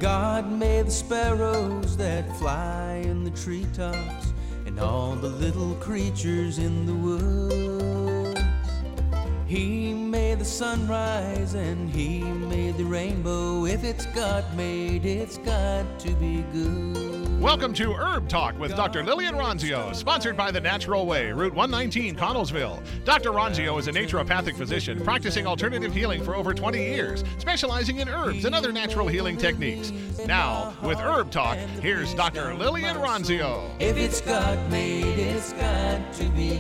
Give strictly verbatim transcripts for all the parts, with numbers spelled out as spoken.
God made the sparrows that fly in the treetops and all the little creatures in the woods. He made the sunrise and he made the rainbow. If it's God made, it's got to be good. Welcome to Herb Talk with Doctor Lillian Ronzio, sponsored by The Natural Way, Route one nineteen, Connellsville. Doctor Ronzio is a naturopathic physician practicing alternative healing for over twenty years, specializing in herbs and other natural healing techniques. Now, with Herb Talk, here's Doctor Lillian Ronzio. If it's God made, it's got to be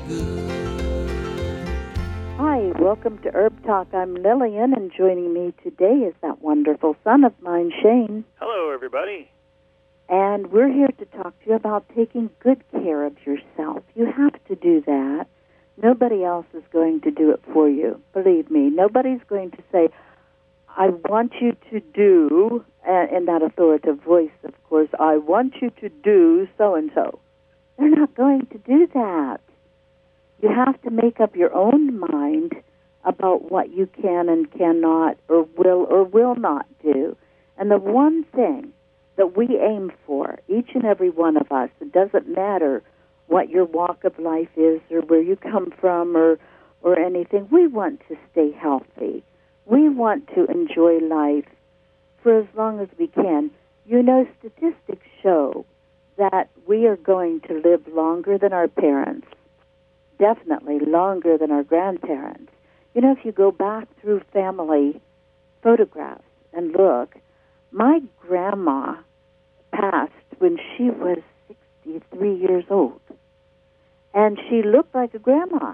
good. Hi, welcome to Herb Talk. I'm Lillian, and joining me today is that wonderful son of mine, Shane. Hello, everybody. And we're here to talk to you about taking good care of yourself. You have to do that. Nobody else is going to do it for you. Believe me, nobody's going to say, I want you to do, in that authoritative voice, of course, I want you to do so-and-so. They're not going to do that. You have to make up your own mind about what you can and cannot or will or will not do. And the one thing that we aim for, each and every one of us, it doesn't matter what your walk of life is or where you come from or, or anything, we want to stay healthy. We want to enjoy life for as long as we can. You know, statistics show that we are going to live longer than our parents. Definitely longer than our grandparents. You know, if you go back through family photographs and look, my grandma passed when she was sixty-three years old. And she looked like a grandma.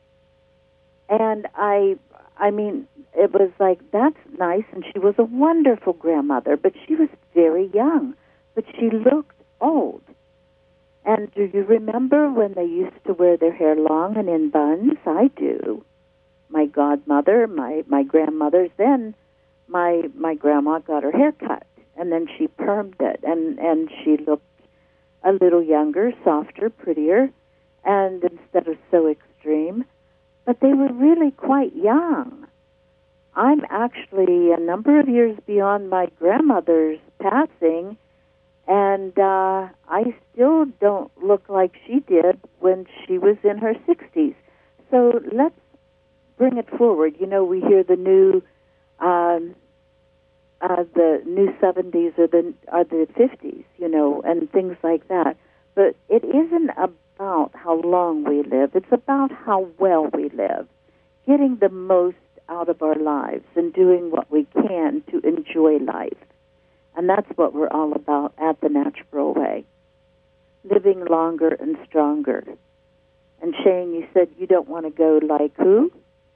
And I, I mean, it was like, that's nice, and she was a wonderful grandmother, but she was very young. But she looked old. And do you remember when they used to wear their hair long and in buns? I do. My godmother, my, my grandmothers, then my my grandma got her hair cut, and then she permed it, and, and she looked a little younger, softer, prettier, and instead of so extreme. But they were really quite young. I'm actually a number of years beyond my grandmother's passing, and uh, I still don't look like she did when she was in her sixties. So let's bring it forward. You know, we hear the new, um, uh, the new seventies or the or the fifties, you know, and things like that. But it isn't about how long we live. It's about how well we live, getting the most out of our lives and doing what we can to enjoy life. And that's what we're all about at The Natural Way, living longer and stronger. And Shane, you said you don't want to go like who?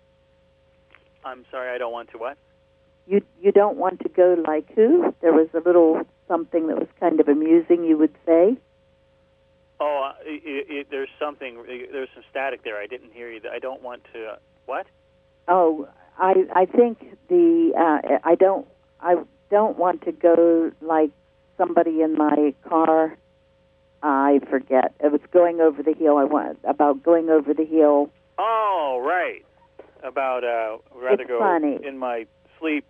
I'm sorry, I don't want to what? You you don't want to go like who? There was a little something that was kind of amusing, you would say. Oh, uh, it, it, there's something, there's some static there. I didn't hear you. I don't want to, uh, what? Oh, I I think the, uh, I don't, I don't want to go like somebody in my car. I forget. It was going over the hill. I want about going over the hill. Oh, right. About uh, rather it's go funny. in my sleep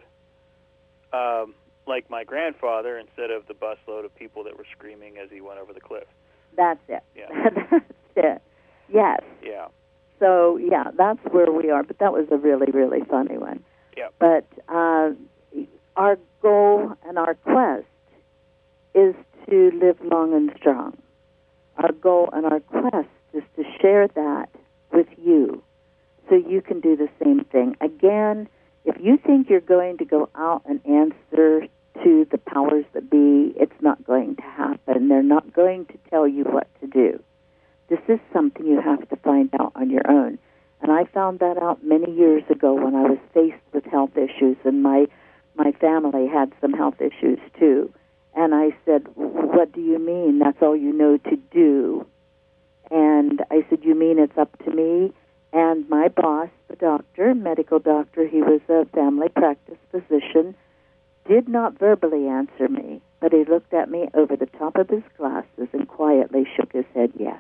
um, like my grandfather instead of the busload of people that were screaming as he went over the cliff. That's it. Yeah. That's it. Yes. Yeah. So, yeah, that's where we are. But that was a really, really funny one. Yeah. But uh, our goal and our quest is to live long and strong. Our goal and our quest is to share that with you so you can do the same thing. Again, if you think you're going to go out and answer to the powers that be, it's not going to happen. They're not going to tell you what to do. This is something you have to find out on your own. And I found that out many years ago when I was faced with health issues, and my my family had some health issues too. And I said, what do you mean? That's all you know to do? And I said, you mean it's up to me? And my boss, the doctor, medical doctor, he was a family practice physician, did not verbally answer me, but he looked at me over the top of his glasses and quietly shook his head, yes.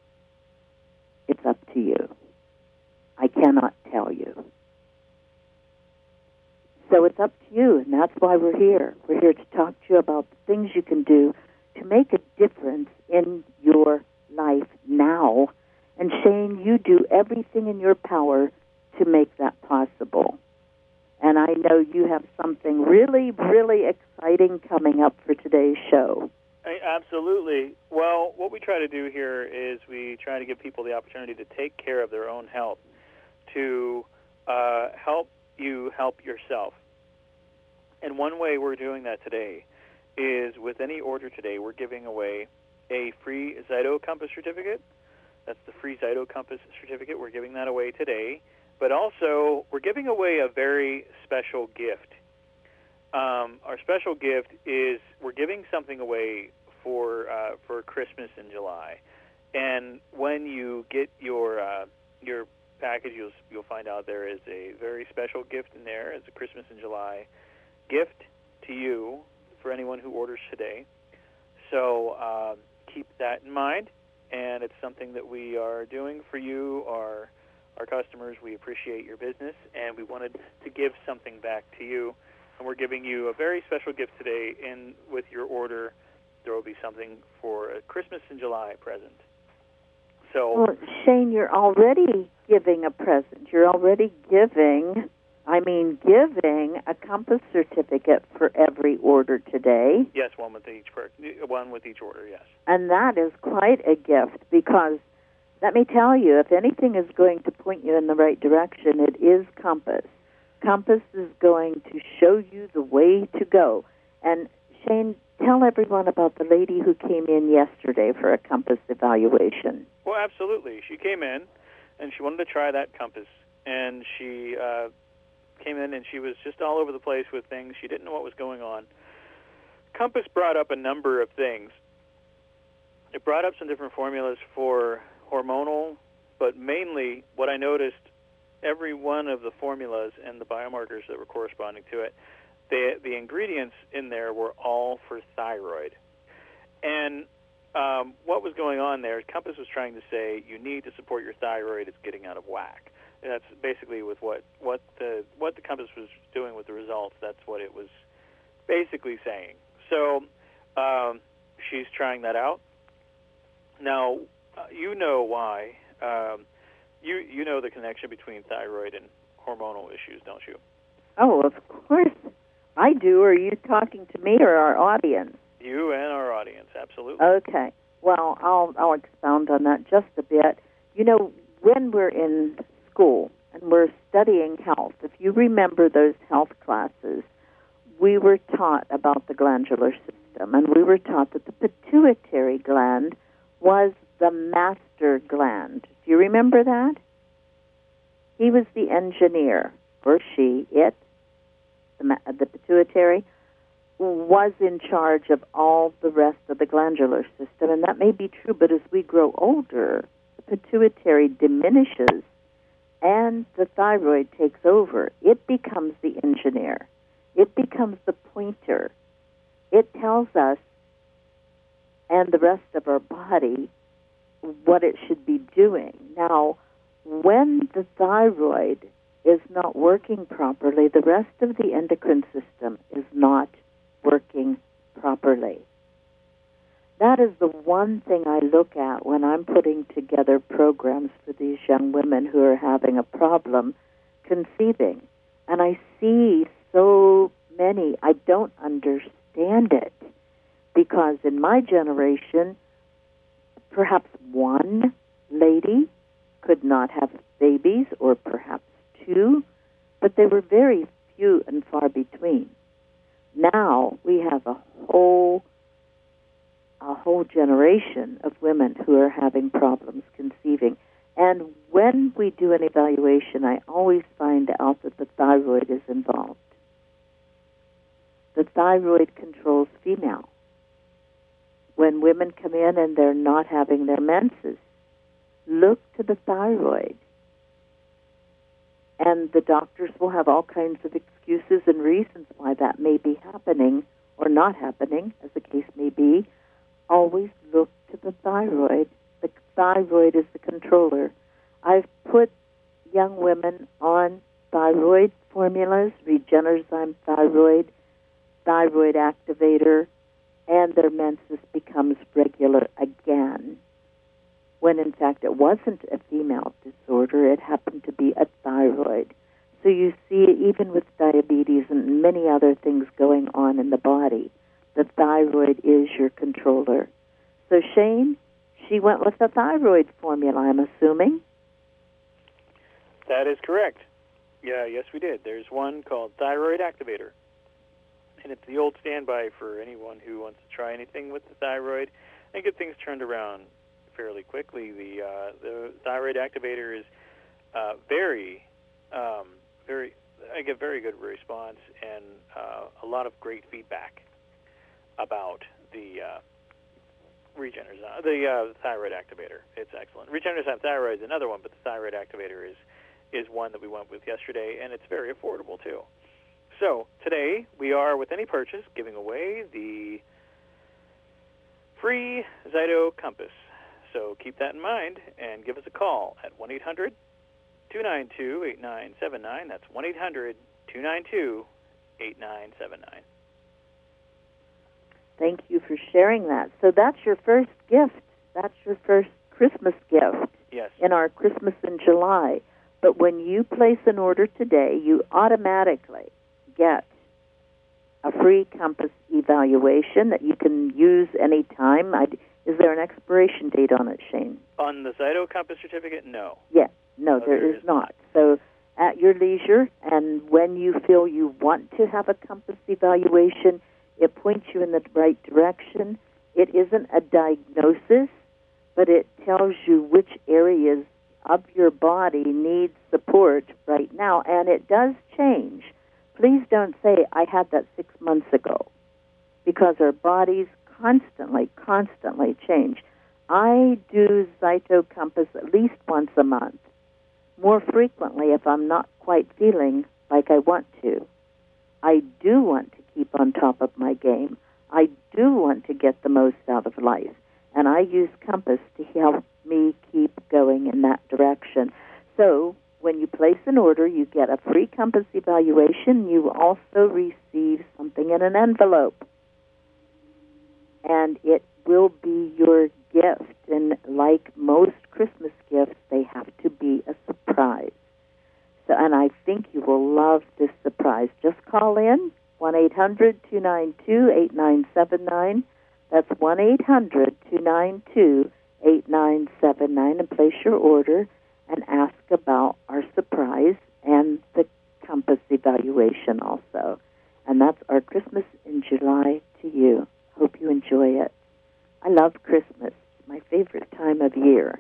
It's up to you. I cannot tell you. So it's up to you, and that's why we're here. We're here to talk to you about the things you can do to make a difference in your life now. And Shane, you do everything in your power to make that possible. And I know you have something really, really exciting coming up for today's show. I, absolutely. Well, what we try to do here is we try to give people the opportunity to take care of their own health, to uh, help you help yourself. And one way we're doing that today is with any order today, we're giving away a free Zyto Compass certificate. That's the free Zyto Compass certificate. We're giving that away today. But also, we're giving away a very special gift. Um, our special gift is we're giving something away for uh, for Christmas in July. And when you get your uh, your package, you'll you'll find out there is a very special gift in there. It's a Christmas in July gift to you for anyone who orders today. So uh, keep that in mind, and it's something that we are doing for you, our our customers. We appreciate your business, and we wanted to give something back to you, and we're giving you a very special gift today. And with your order, there will be something for a Christmas in July present. So, well, Shane, you're already giving a present. You're already giving, I mean, giving a Compass certificate for every order today. Yes, one with each per, one with each order. Yes, and that is quite a gift, because let me tell you, if anything is going to point you in the right direction, it is Compass. Compass is going to show you the way to go. And Shane, tell everyone about the lady who came in yesterday for a Compass evaluation. Well, absolutely. She came in, and she wanted to try that Compass, and she uh, came in, and she was just all over the place with things. She didn't know what was going on. Compass brought up a number of things. It brought up some different formulas for hormonal, but mainly what I noticed, every one of the formulas and the biomarkers that were corresponding to it, the the ingredients in there were all for thyroid. And um, what was going on there, Compass was trying to say you need to support your thyroid, it's getting out of whack. And that's basically with what, what the what the Compass was doing with the results, that's what it was basically saying. So um, she's trying that out. Now, Uh, you know why. Um, you you know the connection between thyroid and hormonal issues, don't you? Oh, of course I do. Are you talking to me or our audience? You and our audience, absolutely. Okay. Well, I'll I'll expound on that just a bit. You know, when we're in school and we're studying health, if you remember those health classes, we were taught about the glandular system, and we were taught that the pituitary gland was the master gland. Do you remember that? He was the engineer, or she, it, the, the pituitary, was in charge of all the rest of the glandular system. And that may be true, but as we grow older, the pituitary diminishes and the thyroid takes over. It becomes the engineer. It becomes the pointer. It tells us and the rest of our body what it should be doing. Now, when the thyroid is not working properly, the rest of the endocrine system is not working properly. That is the one thing I look at when I'm putting together programs for these young women who are having a problem conceiving. And I see so many, I don't understand it, because in my generation, perhaps one lady could not have babies, or perhaps two, but they were very few and far between. Now we have a whole a whole generation of women who are having problems conceiving. And when we do an evaluation, I always find out that the thyroid is involved. The thyroid controls female. When women come in and they're not having their menses, look to the thyroid. And the doctors will have all kinds of excuses and reasons why that may be happening or not happening, as the case may be. Always look to the thyroid. The thyroid is the controller. I've put young women on thyroid formulas, Regenerzyme Thyroid, Thyroid Activator, and their menses becomes regular again. When in fact it wasn't a female disorder, it happened to be a thyroid. So you see, even with diabetes and many other things going on in the body, the thyroid is your controller. So Shane, she went with the thyroid formula, I'm assuming? That is correct. Yeah, yes, we did. There's one called Thyroid Activator, and it's the old standby for anyone who wants to try anything with the thyroid and get things turned around fairly quickly. The uh, the Thyroid Activator is uh, very, um, very. I get very good response and uh, a lot of great feedback about the uh, Regenerzyme, the uh, Thyroid Activator. It's excellent. Regenerzyme Thyroid is another one, but the Thyroid Activator is is one that we went with yesterday, and it's very affordable too. So today we are, with any purchase, giving away the free Zyto Compass. So keep that in mind and give us a call at one eight hundred two nine two eight nine seven nine. That's one eight hundred two nine two eight nine seven nine. Thank you for sharing that. So that's your first gift. That's your first Christmas gift. Yes. In our Christmas in July. But when you place an order today, you automatically get a free Compass evaluation that you can use anytime. I, is there an expiration date on it, Shane? On the Zyto Compass certificate, no. Yes. No, no there, there is, is not. not. So at your leisure, and when you feel you want to have a Compass evaluation, it points you in the right direction. It isn't a diagnosis, but it tells you which areas of your body needs support right now, and it does change. Please don't say, I had that six months ago, because our bodies constantly, constantly change. I do Zyto Compass at least once a month, more frequently if I'm not quite feeling like I want to. I do want to keep on top of my game. I do want to get the most out of life, and I use Compass to help me keep going in that direction. So when you place an order, you get a free Compass evaluation. You also receive something in an envelope, and it will be your gift. And like most Christmas gifts, they have to be a surprise. So, and I think you will love this surprise. Just call in, one eight hundred two nine two eight nine seven nine. That's one eight hundred two nine two eight nine seven nine, and place your order and ask about our surprise and the Compass evaluation also. And that's our Christmas in July to you. Hope you enjoy it. I love Christmas. It's my favorite time of year.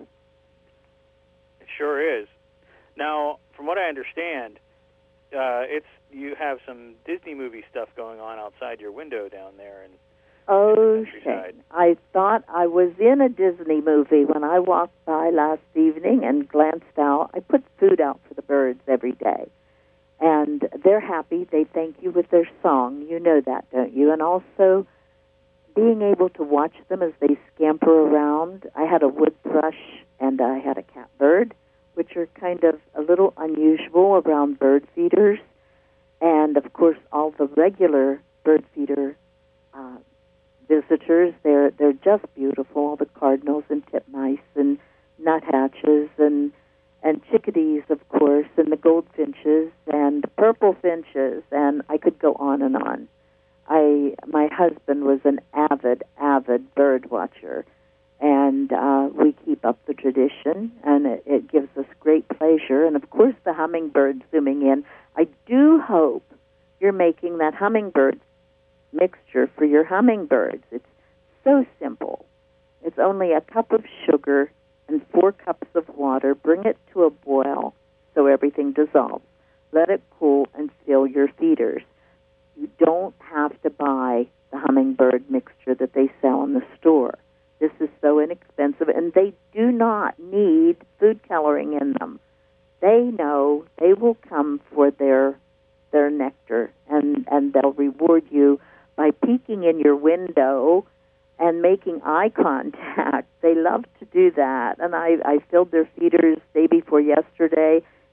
It sure is. Now, from what I understand, uh, it's you have some Disney movie stuff going on outside your window down there. And Oh, Shane, I thought I was in a Disney movie when I walked by last evening and glanced out. I put food out for the birds every day, and they're happy. They thank you with their song. You know that, don't you? And also being able to watch them as they scamper around. I had a wood thrush and I had a catbird, which are kind of a little unusual around bird feeders. And, of course, all the regular bird feeder uh, visitors, they're they're just beautiful. All the cardinals and titmice and nuthatches and and chickadees, of course, and the goldfinches and purple finches, and I could go on and on. I my husband was an avid, avid bird watcher, and uh, we keep up the tradition, and it, it gives us great pleasure. And of course, the hummingbird zooming in. I do hope you're making that hummingbird mixture for your hummingbirds. It's so simple. It's only a cup of sugar and four cups of water. Bring it to a boil so everything dissolves. Let it cool and fill your feeders. You don't have to buy the hummingbird mixture that they sell in the store. This is so inexpensive, and they do not need food coloring in them. They know they will come for their their nectar, and, and they'll reward you by peeking in your window and making eye contact. They love to do that. And I, I filled their feeders day before yesterday,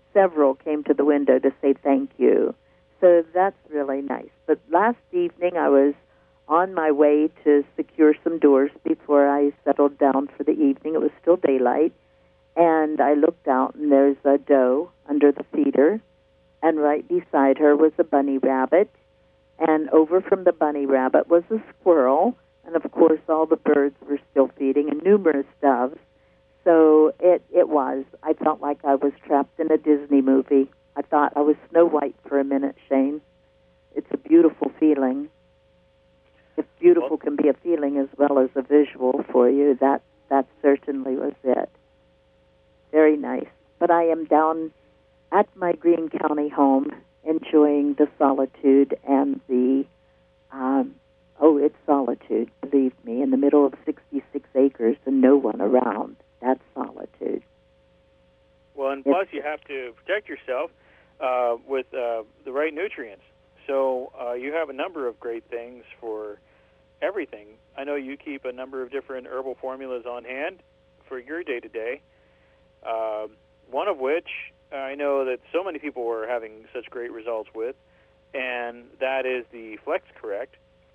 several came to the window to say thank you. So that's really nice. But last evening I was on my way to secure some doors before I settled down for the evening. It was still daylight, and I looked out, and there's a doe under the feeder, and right beside her was a bunny rabbit, and over from the bunny rabbit was a squirrel, and of course all the birds were still feeding, and numerous doves. So it, it was. I felt like I was trapped in a Disney movie. I thought I was Snow White for a minute, Shane. It's a beautiful feeling. If beautiful can be a feeling as well as a visual for you, that, that certainly was it. Very nice. But I am down at my Greene County home enjoying the solitude and the, um, oh, it's solitude, believe me, in the middle of sixty-six acres and no one around. That's solitude. Well, and plus you have to protect yourself uh, with uh, the right nutrients. So uh, you have a number of great things for everything. I know you keep a number of different herbal formulas on hand for your day-to-day, uh, one of which I know that so many people were having such great results with, and that is the Flex Correct.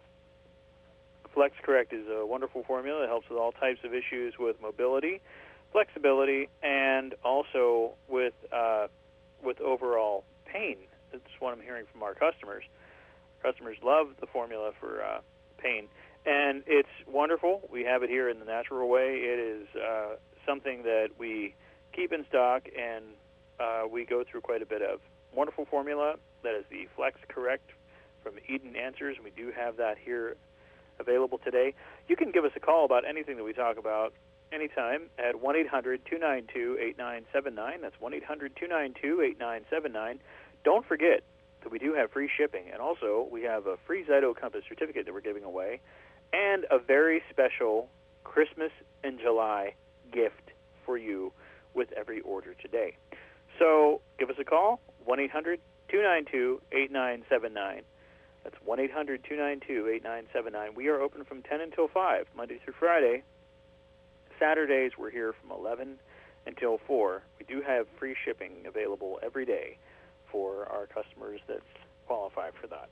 Flex Correct is a wonderful formula that helps with all types of issues with mobility, flexibility, and also with uh, with overall pain. That's what I'm hearing from our customers. Customers love the formula for uh, pain, and it's wonderful. We have it here in the natural way. It is uh, something that we keep in stock, and uh, we go through quite a bit of. Wonderful formula. That is the Flex Correct from Eden Answers. We do have that here available today. You can give us a call about anything that we talk about anytime at one eight hundred two nine two eight nine seven nine. That's one eight hundred two nine two eight nine seven nine. Don't forget that we do have free shipping, and also we have a free Zyto Compass certificate that we're giving away, and a very special Christmas in July gift for you with every order today. So give us a call, one eight hundred two nine two eight nine seven nine. That's one eight hundred two nine two eight nine seven nine. We are open from ten until five, Monday through Friday. Saturdays, we're here from eleven until four. We do have free shipping available every day for our customers that qualify for that.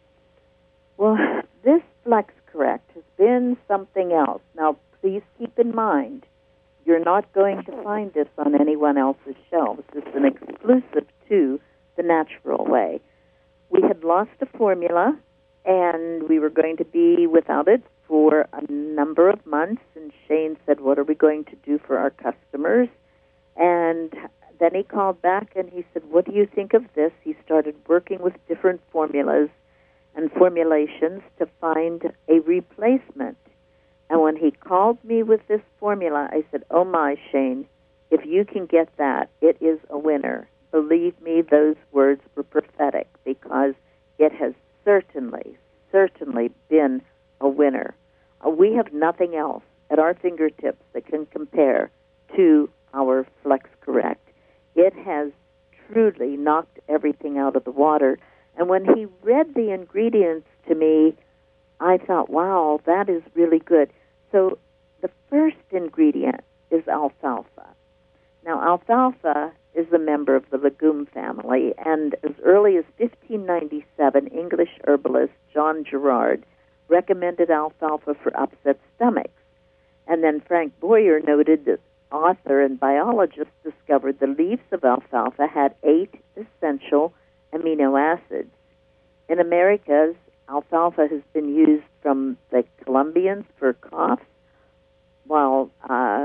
Well, this Flex Correct has been something else. Now, please keep in mind, you're not going to find this on anyone else's shelves. It's an exclusive to the natural way. We had lost a formula, and we were going to be without it for a number of months, and Shane said, what are we going to do for our customers? And then he called back, and he said, what do you think of this? He started working with different formulas and formulations to find a replacement. And when he called me with this formula, I said, oh my, Shane, if you can get that, it is a winner. Believe me, those words were prophetic, because it has certainly, certainly been a winner. Uh, we have nothing else at our fingertips that can compare to our Flex Correct. It has truly knocked everything out of the water. And when he read the ingredients to me, I thought, wow, that is really good. So the first ingredient is alfalfa. Now, alfalfa is a member of the legume family, and as early as fifteen ninety-seven, English herbalist John Gerard recommended alfalfa for upset stomachs. And then Frank Boyer, noted that author and biologist, discovered the leaves of alfalfa had eight essential amino acids. In Americas, alfalfa has been used from the Colombians for coughs, while uh,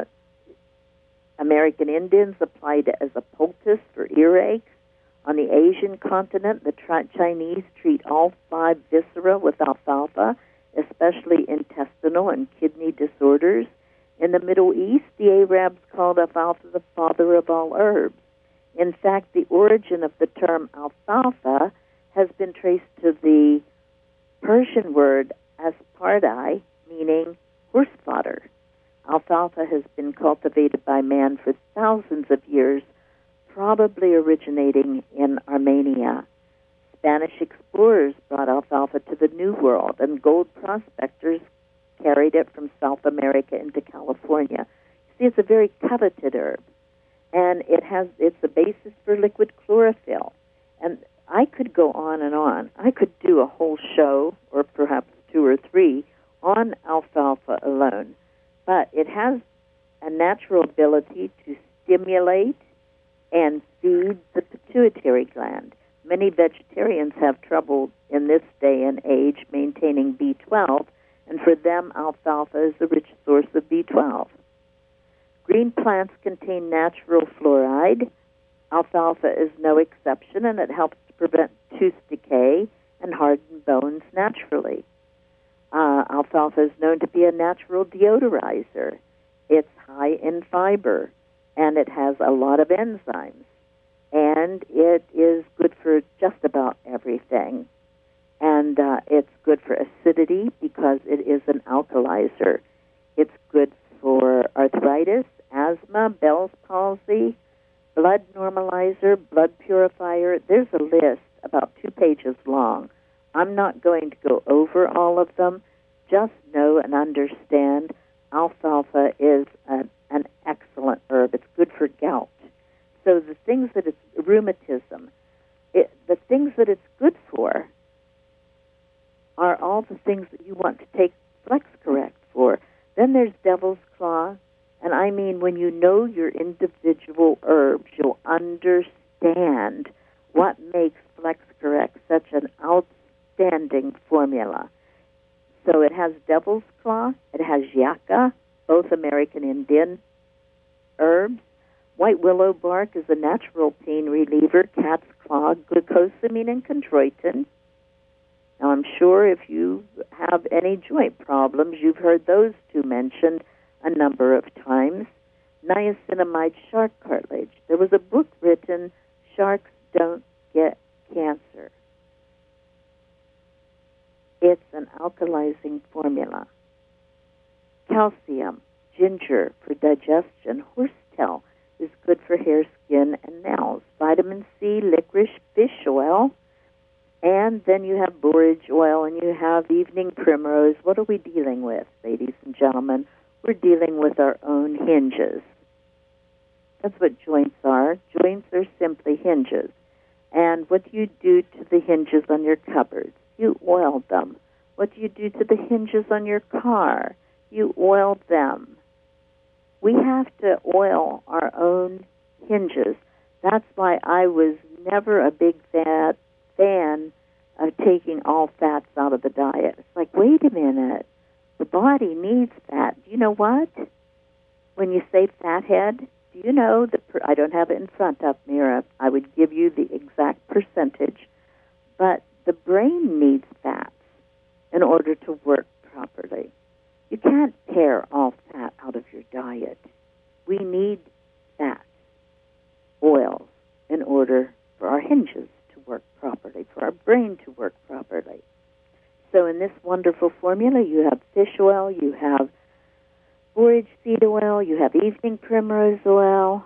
American Indians applied it as a poultice for earaches. On the Asian continent, the tri- Chinese treat all five viscera with alfalfa, especially intestinal and kidney disorders. In the Middle East, the Arabs called alfalfa the father of all herbs. In fact, the origin of the term alfalfa has been traced to the Persian word aspardai, meaning horse fodder. Alfalfa has been cultivated by man for thousands of years, probably originating in Armenia. Spanish explorers brought alfalfa to the New World, and gold prospectors carried it from South America into California. See, it's a very coveted herb. and it has it's the basis for liquid chlorophyll. And I could go on and on. I could do a whole show, or perhaps two or three, on alfalfa alone. But it has a natural ability to stimulate and feed the pituitary gland. Many vegetarians have trouble in this day and age maintaining B twelve, and for them, alfalfa is a rich source of B twelve. Green plants contain natural fluoride. Alfalfa is no exception, and it helps to prevent tooth decay and harden bones naturally. Uh, alfalfa is known to be a natural deodorizer. It's high in fiber, and it has a lot of enzymes. And it is good for just about everything. And uh, it's good for acidity because it is an alkalizer. It's good for arthritis, asthma, Bell's palsy, blood normalizer, blood purifier. There's a list about two pages long. I'm not going to go over all of them. Just know and understand alfalfa is a, an excellent herb. It's good for gout. So the things that it's rheumatism, it, the things that it's good for are all the things that you want to take FlexCorrect for. Then there's Devil's Claw, and I mean when you know your individual herbs, you'll understand what makes FlexCorrect such an outstanding formula. So it has Devil's Claw, it has Yucca, both American Indian herbs. White willow bark is a natural pain reliever, cat's claw, glucosamine, and chondroitin. Now, I'm sure if you have any joint problems, you've heard those two mentioned a number of times. Niacinamide shark cartilage. There was a book written, Sharks Don't Get Cancer. It's an alkalizing formula. Calcium, ginger for digestion, horsetail is good for hair, skin, and nails. Vitamin C, licorice, fish oil, and then you have borage oil, and you have evening primrose. What are we dealing with, ladies and gentlemen? We're dealing with our own hinges. That's what joints are. Joints are simply hinges. And what do you do to the hinges on your cupboards? You oil them. What do you do to the hinges on your car? You oil them. We have to oil our own hinges. That's why I was never a big fat fan of taking all fats out of the diet. It's like, wait a minute. The body needs fat. Do you know what? When you say fathead, do you know that, per- I don't have it in front of me, or I would give you the exact percentage, but the brain needs fats in order to work properly. You can't tear all fat out of your diet. We need fat, oils, in order for our hinges to work properly, for our brain to work properly. So in this wonderful formula, you have fish oil, you have borage seed oil, you have evening primrose oil,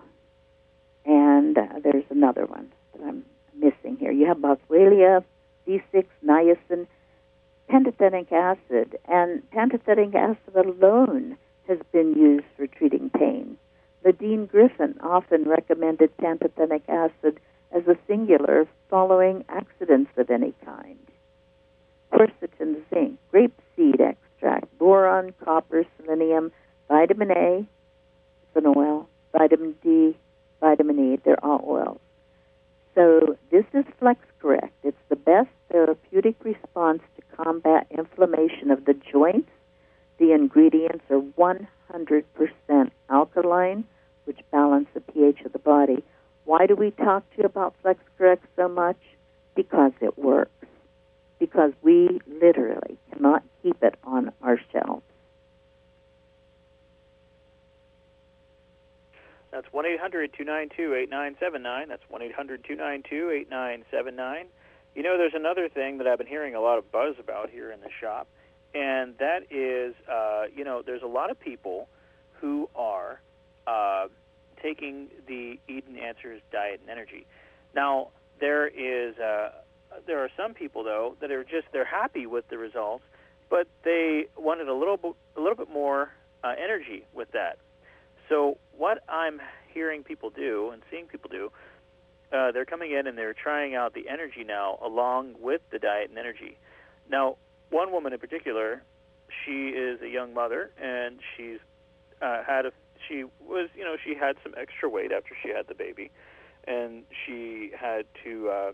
and uh, there's another one that I'm missing here. You have boswellia, B six, niacin, pantothenic acid, and pantothenic acid alone has been used for treating pain. Nadine Griffin often recommended pantothenic acid as a singular following accidents of any kind. Quercetin, zinc, grapeseed extract, boron, copper, selenium, vitamin A, it's an oil, vitamin D, vitamin E, they're all oils. So this is FlexCorrect. It's the best therapeutic response to combat inflammation of the joints. The ingredients are one hundred percent alkaline, which balance the pH of the body. Why do we talk to you about FlexCorrect so much? Because it works. Because we literally cannot keep it on our shelves. That's one eight hundred two nine two eight nine seven nine. That's one eight hundred two nine two eight nine seven nine. You know, there's another thing that I've been hearing a lot of buzz about here in the shop, and that is, uh, you know, there's a lot of people who are uh, taking the Eden Answers diet and energy. Now, there is, uh, there are some people though that are just they're happy with the results, but they wanted a little bit, a little bit more uh, energy with that. So what I'm hearing people do and seeing people do, uh, they're coming in and they're trying out the Energy Now along with the diet and energy. Now, one woman in particular, she is a young mother, and she's uh, had a she was you know she had some extra weight after she had the baby, and she had to uh,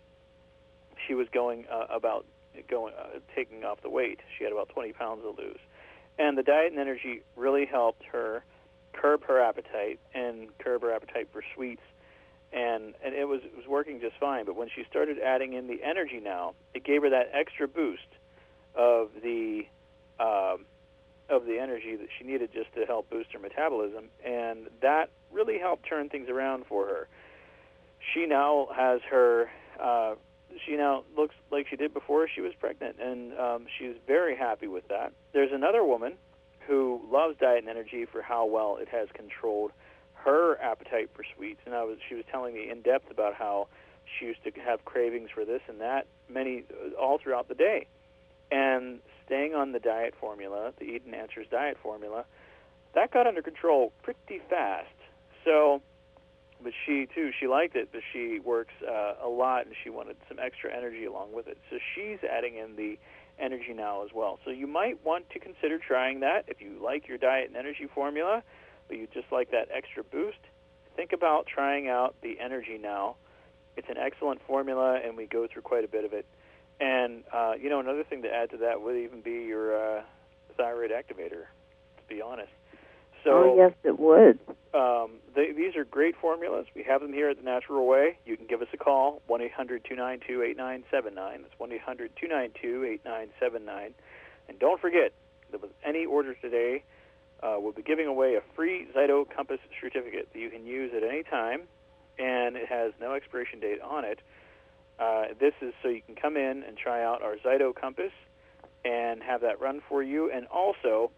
she was going uh, about going uh, taking off the weight. She had about twenty pounds to lose, and the diet and energy really helped her curb her appetite and curb her appetite for sweets, and and it was it was working just fine. But when she started adding in the Energy Now, it gave her that extra boost of the um, of the energy that she needed just to help boost her metabolism, and that really helped turn things around for her. She now has her, uh, she now looks like she did before she was pregnant, and um, she's very happy with that. There's another woman who loves diet and energy for how well it has controlled her appetite for sweets, and I was, she was telling me in depth about how she used to have cravings for this and that many all throughout the day. And staying on the diet formula, the Eden Answers diet formula, that got under control pretty fast. So, but she, too, she liked it, but she works uh, a lot, and she wanted some extra energy along with it. So she's adding in the Energy Now as well. So you might want to consider trying that. If you like your diet and energy formula, but you just like that extra boost, think about trying out the Energy Now. It's an excellent formula, and we go through quite a bit of it. And, uh, you know, another thing to add to that would even be your uh, thyroid activator, to be honest. So, oh, yes, it would. Um, they, these are great formulas. We have them here at The Natural Way. You can give us a call, one eight hundred two nine two eight nine seven nine. That's one eight hundred two nine two eight nine seven nine. And don't forget that with any order today, uh, we'll be giving away a free Zyto Compass certificate that you can use at any time, and it has no expiration date on it. Uh, this is so you can come in and try out our Zyto Compass and have that run for you. And also,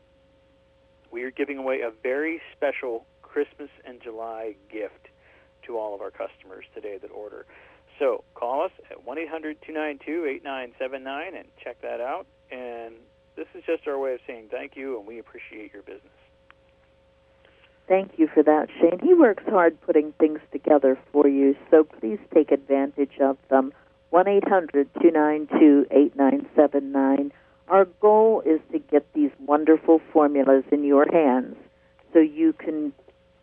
we are giving away a very special Christmas and July gift to all of our customers today that order. So call us at one eight hundred two nine two eight nine seven nine and check that out. And this is just our way of saying thank you, and we appreciate your business. Thank you for that, Shane. He works hard putting things together for you, so please take advantage of them. one eight hundred two nine two eight nine seven nine. Our goal is to get these wonderful formulas in your hands so you can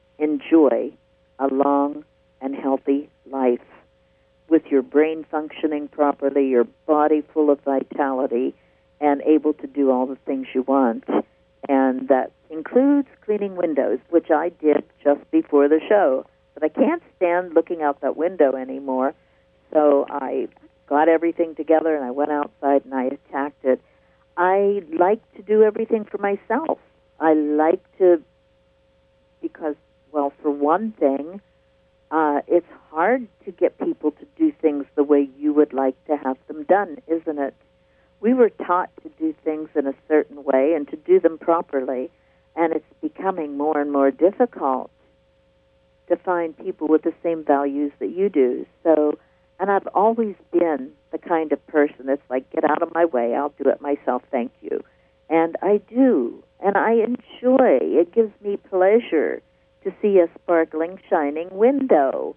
enjoy a long and healthy life with your brain functioning properly, your body full of vitality, and able to do all the things you want. And that includes cleaning windows, which I did just before the show. But I can't stand looking out that window anymore, so I got everything together and I went outside and I attacked it. I like to do everything for myself. I like to, because, well, for one thing, uh, it's hard to get people to do things the way you would like to have them done, isn't it? We were taught to do things in a certain way and to do them properly, and it's becoming more and more difficult to find people with the same values that you do. So, and I've always been the kind of person that's like, get out of my way, I'll do it myself, thank you. And I do, and I enjoy. It gives me pleasure to see a sparkling, shining window.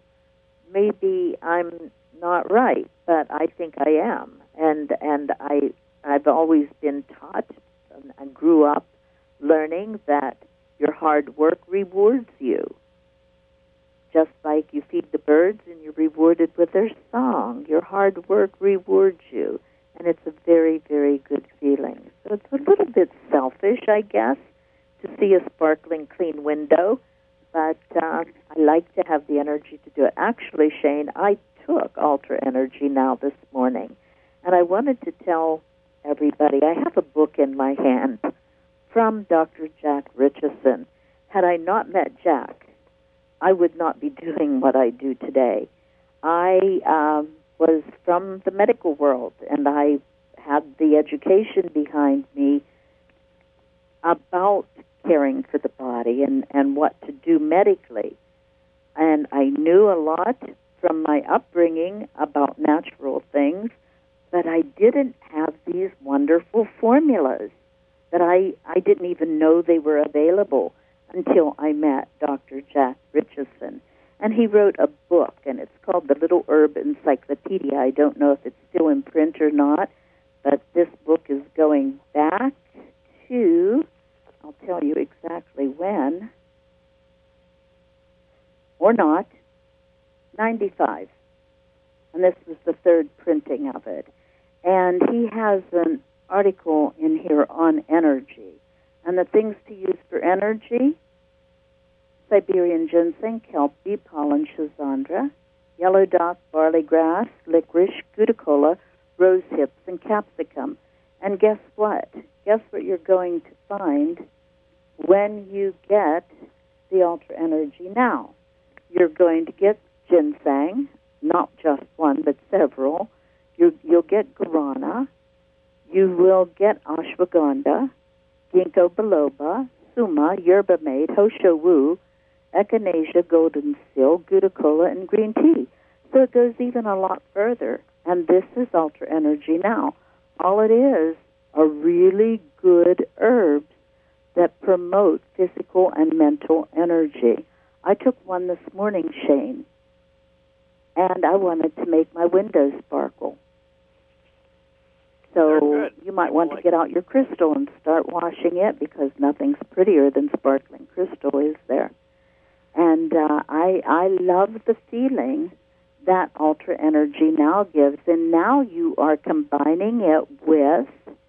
Maybe I'm not right, but I think I am. And and I, I've always been taught and grew up learning that your hard work rewards you. Just like you feed the birds and you're rewarded with their song, your hard work rewards you. And it's a very, very good feeling. So it's a little bit selfish, I guess, to see a sparkling, clean window. But uh, I like to have the energy to do it. Actually, Shane, I took Ultra Energy Now this morning. And I wanted to tell everybody, I have a book in my hand from Doctor Jack Richardson. Had I not met Jack, I would not be doing what I do today. I um, was from the medical world, and I had the education behind me about caring for the body and, and what to do medically. And I knew a lot from my upbringing about natural things, but I didn't have these wonderful formulas that I, I didn't even know they were available until I met Doctor Jack Richardson. And he wrote a book, and it's called The Little Herb Encyclopedia. I don't know if it's still in print or not, but this book is going back to, I'll tell you exactly when, or not, ninety-five. And this was the third printing of it. And he has an article in here on energy. And the things to use for energy: Siberian ginseng, kelp bee pollen, schizandra, yellow dock, barley grass, licorice, guticola, rose hips, and capsicum. And guess what? Guess what you're going to find when you get the Ultra Energy Now? You're going to get ginseng, not just one, but several. You, you'll get guarana. You will get ashwagandha, ginkgo biloba, suma, yerba mate, hosho wu, echinacea, golden seal, guticola, and green tea. So it goes even a lot further. And this is Ultra Energy Now. All it is are really good herbs that promote physical and mental energy. I took one this morning, Shane, and I wanted to make my windows sparkle. So you might want to get out your crystal and start washing it, because nothing's prettier than sparkling crystal, is there? And uh, I I love the feeling that Ultra Energy Now gives. And now you are combining it with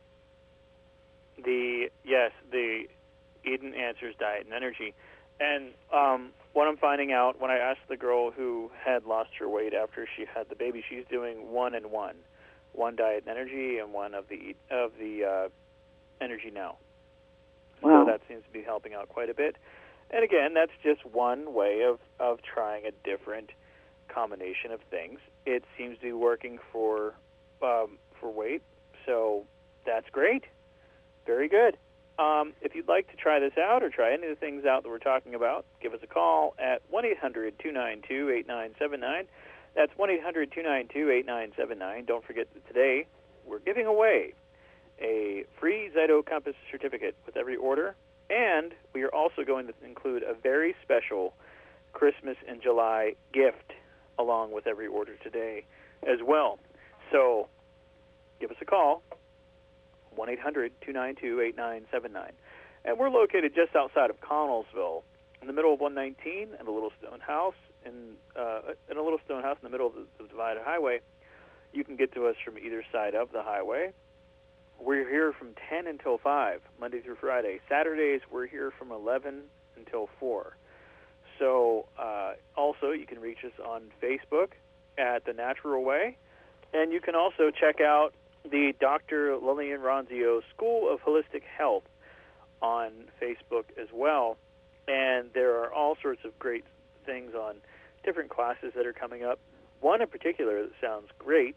the, yes, the Eden Answers Diet and Energy. And um, what I'm finding out, when I asked the girl who had lost her weight after she had the baby, she's doing one and one. One Diet and Energy and one of the of the uh, Energy Now. Wow. So that seems to be helping out quite a bit. And again, that's just one way of, of trying a different combination of things. It seems to be working for um, for weight, so that's great. Very good. Um, if you'd like to try this out or try any of the things out that we're talking about, give us a call at one eight hundred two nine two eight nine seven nine. That's one eight hundred two nine two eight nine seven nine. Don't forget that today we're giving away a free Zyto Compass certificate with every order, and we are also going to include a very special Christmas in July gift along with every order today as well. So give us a call, one eight hundred two nine two eight nine seven nine. And we're located just outside of Connellsville, in the middle of one nineteen and the Little Stone House. In, uh, in a little stone house in the middle of the, the divided highway. You can get to us from either side of the highway. We're here from ten until five, Monday through Friday. Saturdays, we're here from eleven until four. So uh, also, you can reach us on Facebook at The Natural Way. And you can also check out the Doctor Lillian Ronzio School of Holistic Health on Facebook as well. And there are all sorts of great things on different classes that are coming up. One in particular that sounds great,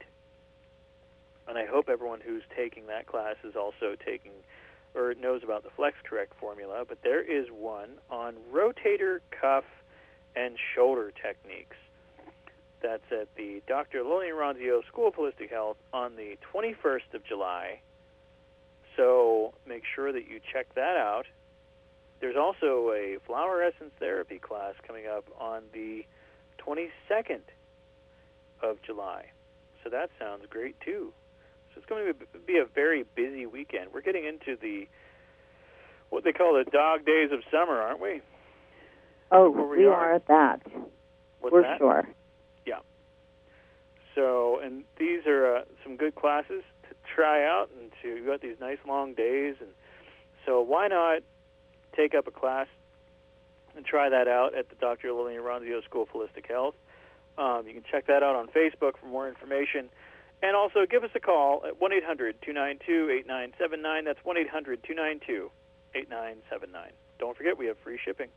and I hope everyone who's taking that class is also taking or knows about the FlexCorrect formula, but there is one on rotator cuff and shoulder techniques. That's at the Doctor Lillian Ronzio School of Holistic Health on the twenty-first of July. So make sure that you check that out. There's also a flower essence therapy class coming up on the twenty-second of July. So that sounds great, too. So it's going to be a very busy weekend. We're getting into the, what they call the dog days of summer, aren't we? Oh, we, we are. are at that. What's We're that? sure. Yeah. So, and these are uh, some good classes to try out, and to, you've got these nice long days, and so why not take up a class and try that out at the Doctor Lillian Ronzio School of Holistic Health. Um, you can check that out on Facebook for more information. And also give us a call at one eight hundred two nine two eight nine seven nine. That's one eight hundred two nine two eight nine seven nine. Don't forget, we have free shipping.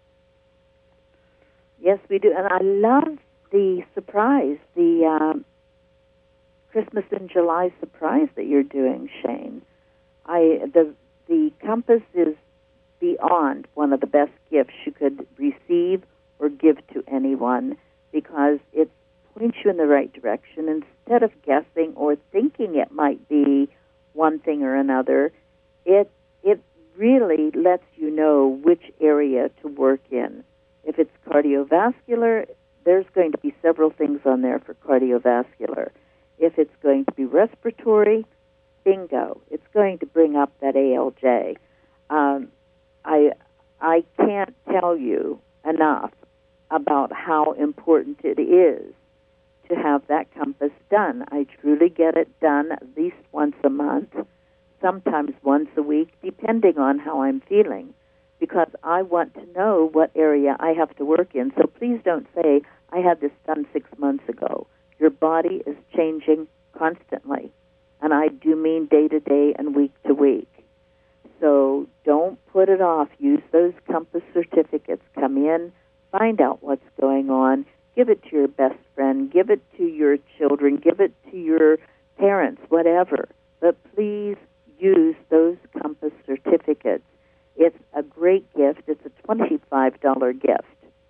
Yes, we do. And I love the surprise, the um, Christmas in July surprise that you're doing, Shane. I the the compass is beyond one of the best gifts you could receive or give to anyone, because it points you in the right direction. Instead of guessing or thinking it might be one thing or another, it it really lets you know which area to work in. If it's cardiovascular, there's going to be several things on there for cardiovascular. If it's going to be respiratory, bingo, it's going to bring up that A L J. Um, I I can't tell you enough about how important it is to have that compass done. I truly get it done at least once a month, sometimes once a week, depending on how I'm feeling, because I want to know what area I have to work in. So please don't say, I had this done six months ago. Your body is changing constantly, and I do mean day to day and week to week. So don't put it off. Use those compass certificates. Come in, find out what's going on. Give it to your best friend. Give it to your children. Give it to your parents, whatever. But please use those compass certificates. It's a great gift. It's a twenty-five dollars gift.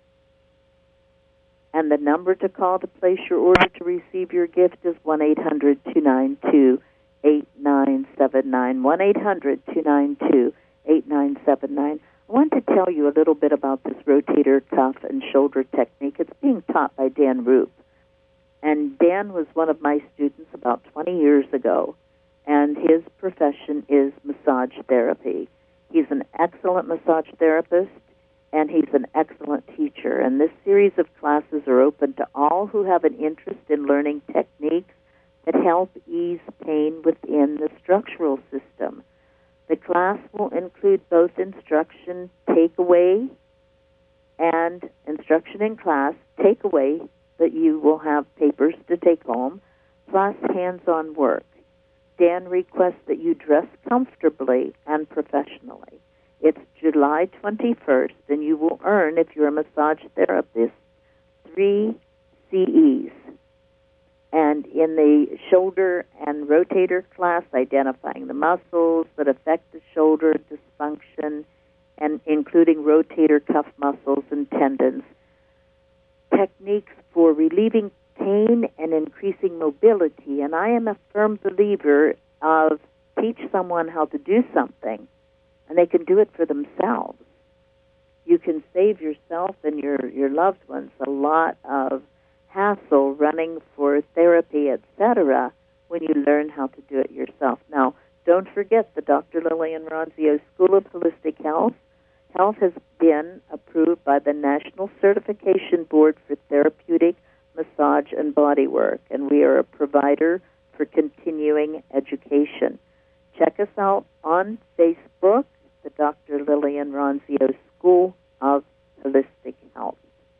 And the number to call to place your order to receive your gift is one eight hundred two nine two eight nine seven nine, one eight hundred two nine two eight nine seven nine. I want to tell you a little bit about this rotator cuff and shoulder technique. It's being taught by Dan Roop. And Dan was one of my students about twenty years ago, and his profession is massage therapy. He's an excellent massage therapist, and he's an excellent teacher. And this series of classes are open to all who have an interest in learning techniques that help ease pain within the structural system. The class will include both instruction takeaway and instruction in class takeaway that you will have papers to take home, plus hands-on work. Dan requests that you dress comfortably and professionally. It's July twenty-first, and you will earn, if you're a massage therapist, three C Es. And in the shoulder and rotator class, identifying the muscles that affect the shoulder dysfunction, and including rotator cuff muscles and tendons. Techniques for relieving pain and increasing mobility. And I am a firm believer of teach someone how to do something, and they can do it for themselves. You can save yourself and your, your loved ones a lot of hassle running for therapy, et cetera, when you learn how to do it yourself. Now, don't forget the Doctor Lillian Ronzio School of Holistic Health. Health has been approved by the National Certification Board for Therapeutic Massage and Bodywork, and we are a provider for continuing education. Check us out on Facebook, the Doctor Lillian Ronzio School of Holistic Health.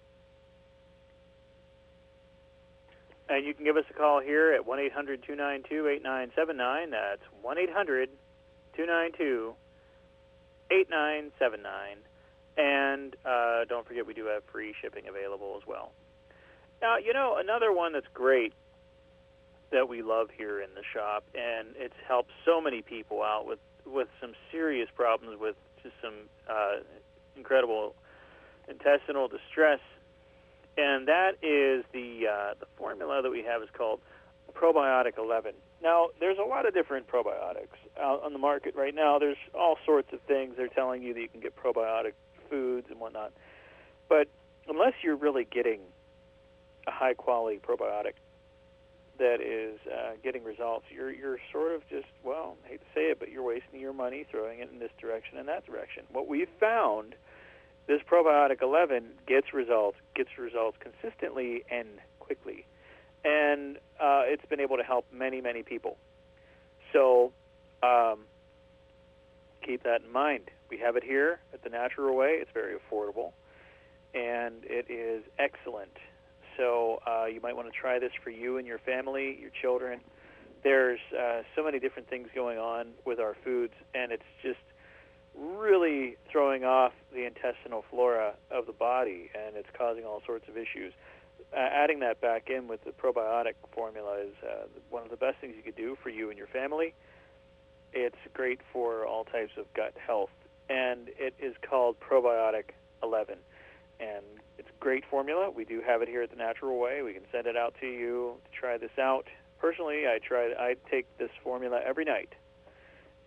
And you can give us a call here at one eight hundred two nine two eight nine seven nine. That's one eight hundred two nine two eight nine seven nine. And uh, don't forget, we do have free shipping available as well. Now, you know, another one that's great that we love here in the shop, and it's helped so many people out with, with some serious problems with just some uh, incredible intestinal distress, and that is the uh, the formula that we have is called Probiotic eleven. Now, there's a lot of different probiotics out on the market right now. There's all sorts of things. They're telling you that you can get probiotic foods and whatnot. But unless you're really getting a high-quality probiotic that is uh, getting results, you're you're sort of just, well, I hate to say it, but you're wasting your money throwing it in this direction and that direction. What we've found, this Probiotic eleven gets results, gets results consistently and quickly. And uh, it's been able to help many, many people. So um, keep that in mind. We have it here at the Natural Way. It's very affordable, and it is excellent. So uh, you might want to try this for you and your family, your children. There's uh, so many different things going on with our foods, and it's just really throwing off the intestinal flora of the body, and it's causing all sorts of issues. Uh, adding that back in with the probiotic formula is uh, one of the best things you could do for you and your family. It's great for all types of gut health, and it is called Probiotic eleven. And it's a great formula. We do have it here at the Natural Way. We can send it out to you to try this out. Personally, I try. I take this formula every night,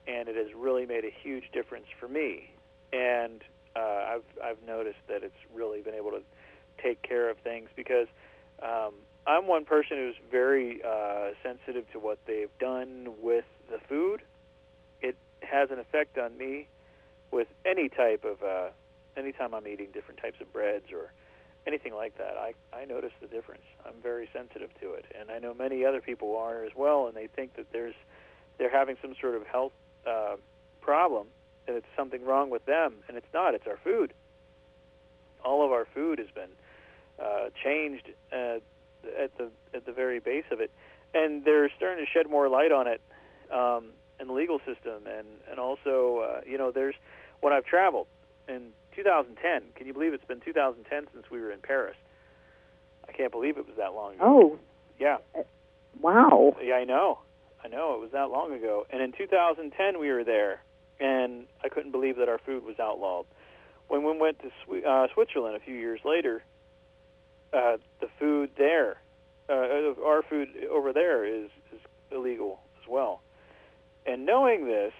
and it has really made a huge difference for me. And uh, I've I've noticed that it's really been able to take care of things because um, I'm one person who's very uh, sensitive to what they've done with the food. It has an effect on me with any type of, uh, anytime I'm eating different types of breads or anything like that, I, I notice the difference. I'm very sensitive to it. And I know many other people are as well, and they think that there's they're having some sort of health uh, problem, and it's something wrong with them, and it's not. It's our food. All of our food has been uh, changed uh, at the at the very base of it, and they're starting to shed more light on it um, in the legal system, and and also uh, you know there's when I've traveled in two thousand ten. Can you believe it's been two thousand ten since we were in Paris? I can't believe it was that long ago. Oh, yeah. Wow. Yeah, I know. I know it was that long ago. And in two thousand ten we were there, and I couldn't believe that our food was outlawed. When we went to Swi- uh, Switzerland a few years later, uh, the food there, uh, our food over there is, is illegal as well. And knowing this,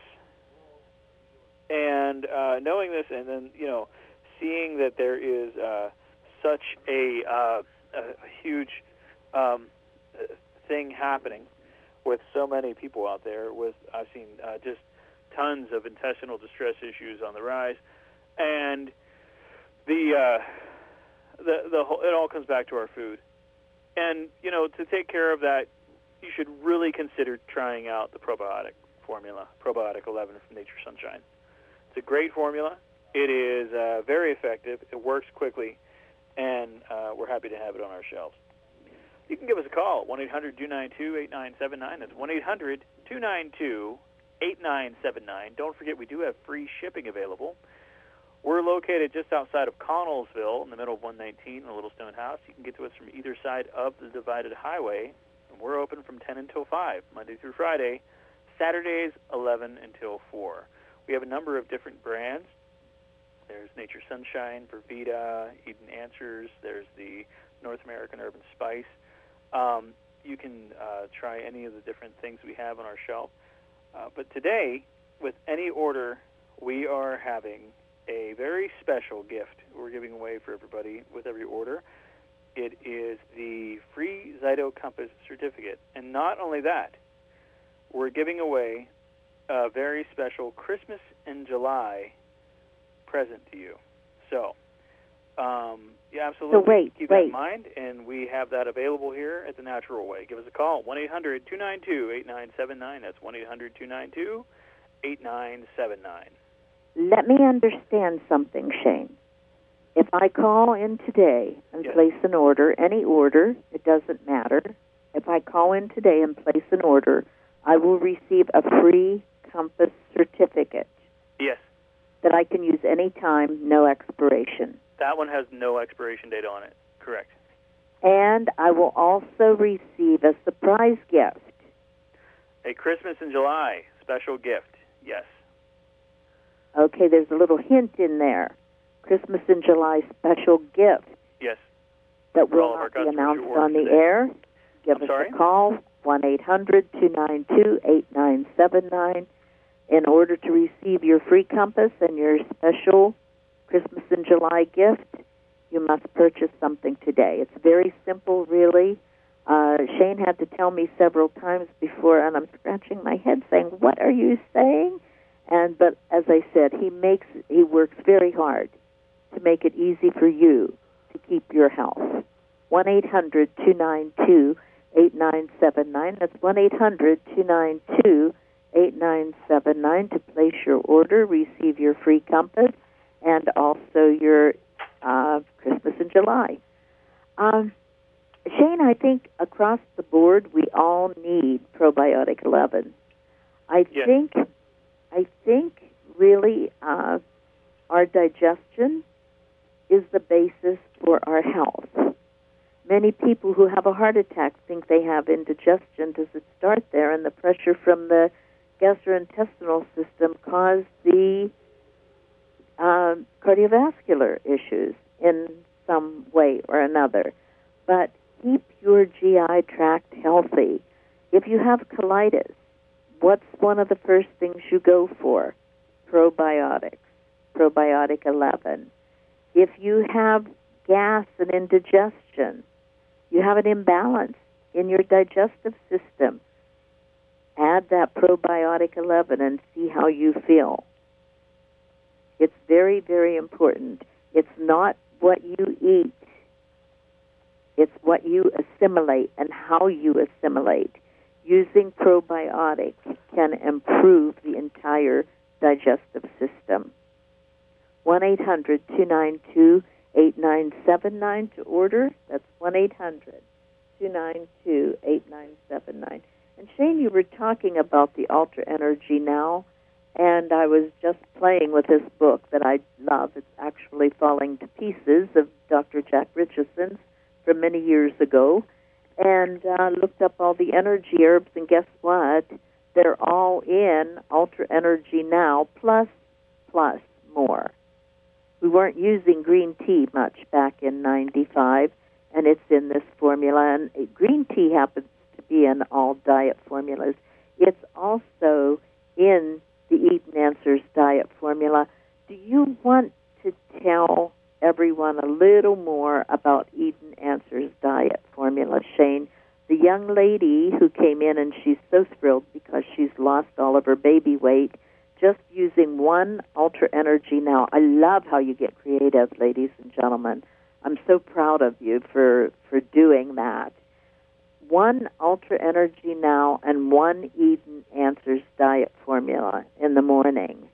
and uh, knowing this, and then you know, seeing that there is uh, such a, uh, a huge um, thing happening with so many people out there, with I've seen uh, just tons of intestinal distress issues on the rise, and the uh, the the whole, it all comes back to our food. And you know, to take care of that, you should really consider trying out the probiotic formula, Probiotic eleven from Nature Sunshine. It's a great formula. It is uh, very effective. It works quickly, and uh, we're happy to have it on our shelves. You can give us a call at one eight hundred two nine two eight nine seven nine. That's one eight hundred two nine two eight nine seven nine. Don't forget, we do have free shipping available. We're located just outside of Connellsville in the middle of one nineteen in the Little Stone House. You can get to us from either side of the divided highway. And we're open from ten until five, Monday through Friday, Saturdays eleven until four. We have a number of different brands. There's Nature Sunshine, Vervita, Eden Answers. There's the North American Urban Spice. Um, you can uh, try any of the different things we have on our shelf. Uh, but today, with any order, we are having a very special gift we're giving away for everybody with every order. It is the free Zyto Compass certificate. And not only that, we're giving away a very special Christmas in July present to you. So, um, yeah, absolutely. So wait, Keep wait. that in mind, and we have that available here at The Natural Way. Give us a call, one eight hundred two nine two eight nine seven nine. That's one eight hundred two nine two eight nine seven nine. Let me understand something, Shane. If I call in today and Yes. place an order, any order, it doesn't matter. If I call in today and place an order, I will receive a free Compass certificate Yes. that I can use any time, no expiration. That one has no expiration date on it. Correct. And I will also receive a surprise gift. A Christmas in July special gift. Yes. Okay, there's a little hint in there. Christmas in July special gift Yes. that For all will of our not be customers who announced order on the today. air. Give I'm us sorry? a call, one eight hundred two nine two eight nine seven nine, in order to receive your free compass and your special Christmas in July gift. You must purchase something today. It's very simple, really. Uh, Shane had to tell me several times before, and I'm scratching my head saying, what are you saying? And but as I said, he makes he works very hard to make it easy for you to keep your health. one eight hundred two nine two eight nine seven nine. That's one eight hundred two nine two eight nine seven nine to place your order, receive your free compass, and also your uh, Christmas in July. Um, Shane, I think across the board we all need Probiotic eleven. I Yes. think, I think really uh, our digestion is the basis for our health. Many people who have a heart attack think they have indigestion. Does it start there? And the pressure from the gastrointestinal system cause the uh, cardiovascular issues in some way or another. But keep your G I tract healthy. If you have colitis, what's one of the first things you go for? Probiotics, probiotic eleven. If you have gas and indigestion, you have an imbalance in your digestive system, add that probiotic eleven and see how you feel. It's very, very important. It's not what you eat. It's what you assimilate and how you assimilate. Using probiotics can improve the entire digestive system. one eight hundred two nine two eight nine seven nine to order. That's one eight hundred two nine two eight nine seven nine. And Shane, you were talking about the Ultra Energy Now, and I was just playing with this book that I love. It's actually Falling to Pieces of Doctor Jack Richardson's from many years ago, and uh, looked up all the energy herbs, and guess what? They're all in Ultra Energy Now, plus, plus more. We weren't using green tea much back in ninety-five, and it's in this formula. And green tea happens to be in all diet formulas. It's also in the Eat and Answers diet formula. Do you want to tell everyone a little more about Eat and Answers diet formula, Shane? The young lady who came in, and she's so thrilled because she's lost all of her baby weight just using one Ultra Energy Now. I love how you get creative, ladies and gentlemen. I'm so proud of you for, for doing that. One Ultra Energy Now and one Eat and Answers diet formula in the morning.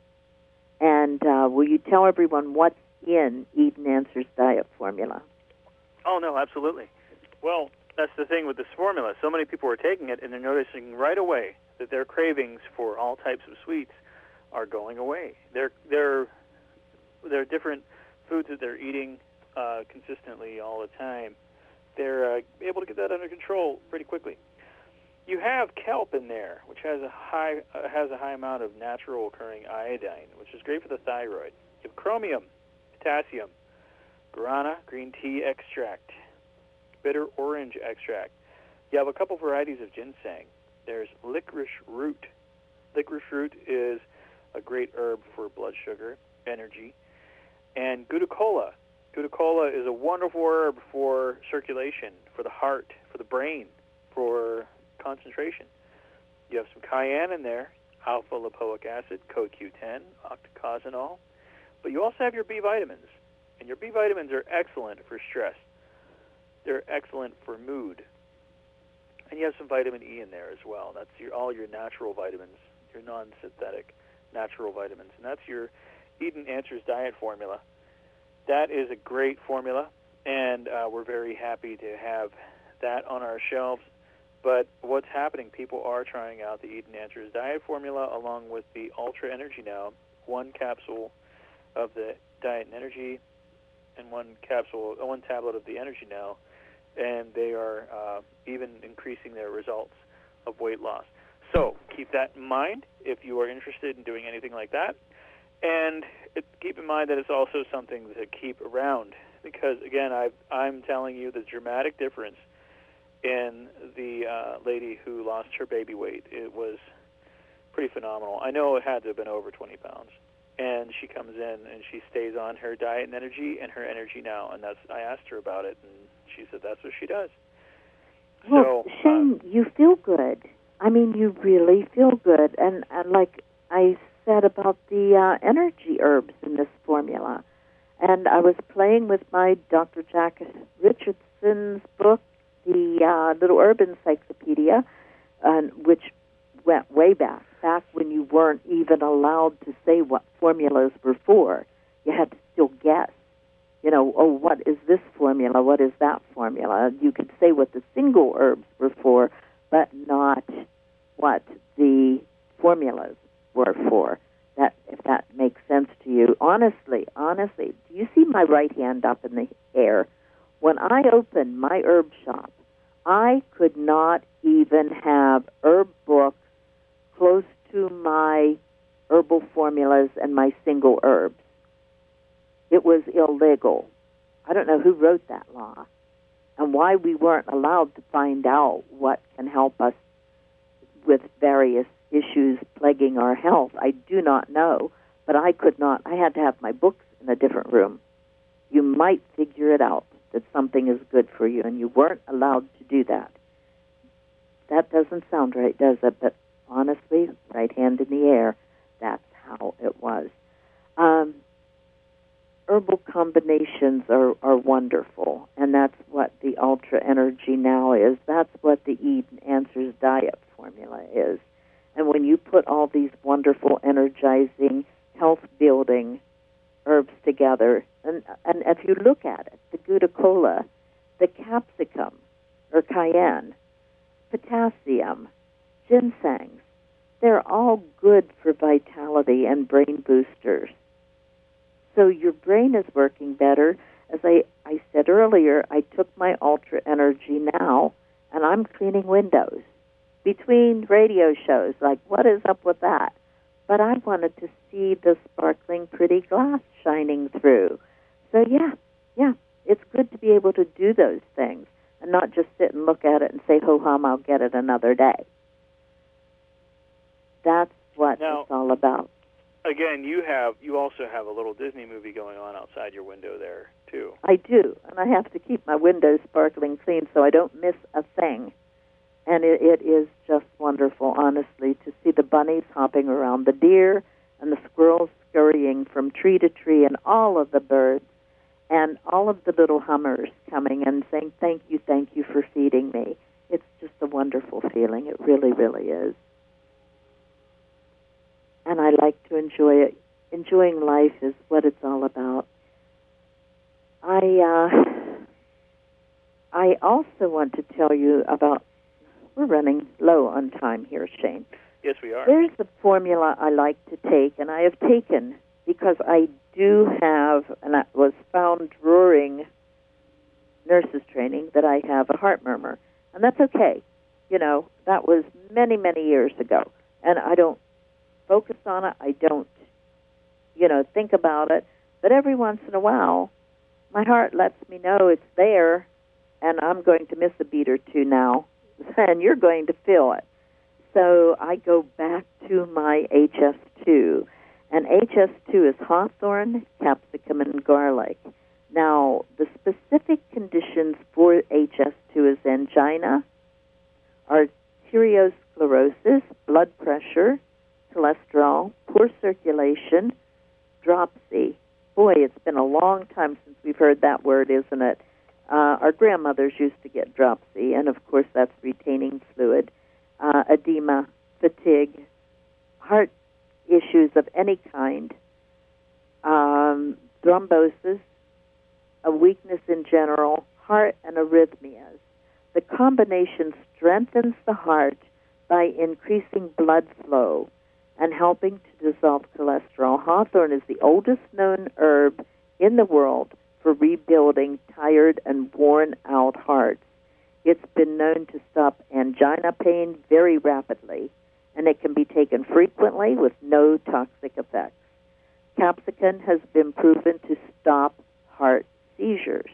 And uh, will you tell everyone what's in Eat and Answers diet formula? Oh, no, absolutely. Well, that's the thing with this formula. So many people are taking it, and they're noticing right away that their cravings for all types of sweets are going away. They're, they're, they're different foods that they're eating uh, consistently all the time. They're uh, able to get that under control pretty quickly. You have kelp in there, which has a high uh, has a high amount of natural occurring iodine, which is great for the thyroid. You have chromium, potassium, guarana, green tea extract, bitter orange extract. You have a couple varieties of ginseng. There's licorice root. Licorice root is a great herb for blood sugar, energy, and Gudicola. Gudicola is a wonderful herb for circulation, for the heart, for the brain, for concentration. You have some cayenne in there, alpha-lipoic acid, C O Q ten, octacosanol. But you also have your B vitamins, and your B vitamins are excellent for stress. They're excellent for mood. And you have some vitamin E in there as well. That's your, all your natural vitamins, your non-synthetic natural vitamins. And that's your Eat and Answers diet formula. That is a great formula, and uh, we're very happy to have that on our shelves. But what's happening, people are trying out the Eat and Answers diet formula along with the Ultra Energy Now, one capsule of the Diet and Energy and one capsule, one tablet of the Energy Now, and they are uh, even increasing their results of weight loss. So keep that in mind if you are interested in doing anything like that. And it, keep in mind that it's also something to keep around because, again, I've, I'm telling you the dramatic difference in the uh, lady who lost her baby weight. It was pretty phenomenal. I know it had to have been over twenty pounds. And she comes in and she stays on her Diet and Energy and her Energy Now. And that's I asked her about it, and she said that's what she does. Well, so, Shane, uh, you feel good. I mean, you really feel good. And, and like I said about the uh, energy herbs in this formula, and I was playing with my Doctor Jack Richardson's book, the uh, Little Herb Encyclopedia, uh, which went way back, back when you weren't even allowed to say what formulas were for. You had to still guess. You know, oh, what is this formula? What is that formula? You could say what the single herbs were for, but not what the formulas were for. That, if that makes sense to you. Honestly, honestly, do you see my right hand up in the air? When I opened my herb shop, I could not even have herb books close to my herbal formulas and my single herbs. It was illegal. I don't know who wrote that law and why we weren't allowed to find out what can help us with various issues plaguing our health. I do not know, but I could not. I had to have my books in a different room. You might figure it out that something is good for you, and you weren't allowed to do that. That doesn't sound right, does it? But honestly, right hand in the air, that's how it was. Um, herbal combinations are, are wonderful, and that's what the Ultra Energy now is. That's what the Eden Answers diet formula is. And when you put all these wonderful, energizing, health-building herbs together, and, and if you look at it, the Gutta-cola, the capsicum, or cayenne, potassium, ginseng, they're all good for vitality and brain boosters. So your brain is working better. As I, I said earlier, I took my Ultra Energy now, and I'm cleaning windows between radio shows. Like, what is up with that? But I wanted to see the sparkling, pretty glass shining through. So, yeah, yeah, it's good to be able to do those things and not just sit and look at it and say, ho-hum, I'll get it another day. That's what Now, it's all about. Again, you have you also have a little Disney movie going on outside your window there, too. I do, and I have to keep my windows sparkling clean so I don't miss a thing. And it, it is just wonderful, honestly, to see the bunnies hopping around, the deer and the squirrels scurrying from tree to tree, and all of the birds, and all of the little hummers coming and saying, thank you, thank you for feeding me. It's just a wonderful feeling. It really, really is. And I like to enjoy it. Enjoying life is what it's all about. I uh, I also want to tell you about, we're running low on time here, Shane. Yes, we are. There's a formula I like to take, and I have taken because I do have, and I was found during nurses training, that I have a heart murmur. And that's okay. You know, that was many, many years ago. And I don't focus on it. I don't, you know, think about it. But every once in a while, my heart lets me know it's there, and I'm going to miss a beat or two now, and you're going to feel it. So I go back to my H S two, and H S two is hawthorn, capsicum, and garlic. Now, the specific conditions for H S two is angina, arteriosclerosis, blood pressure, cholesterol, poor circulation, dropsy. Boy, it's been a long time since we've heard that word, isn't it? Uh, our grandmothers used to get dropsy, and of course that's retaining fluid, uh, edema, fatigue, heart issues of any kind, um, thrombosis, a weakness in general, heart and arrhythmias. The combination strengthens the heart by increasing blood flow and helping to dissolve cholesterol. Hawthorn is the oldest known herb in the world for rebuilding tired and worn-out hearts. It's been known to stop angina pain very rapidly, and it can be taken frequently with no toxic effects. Capsicum has been proven to stop heart seizures.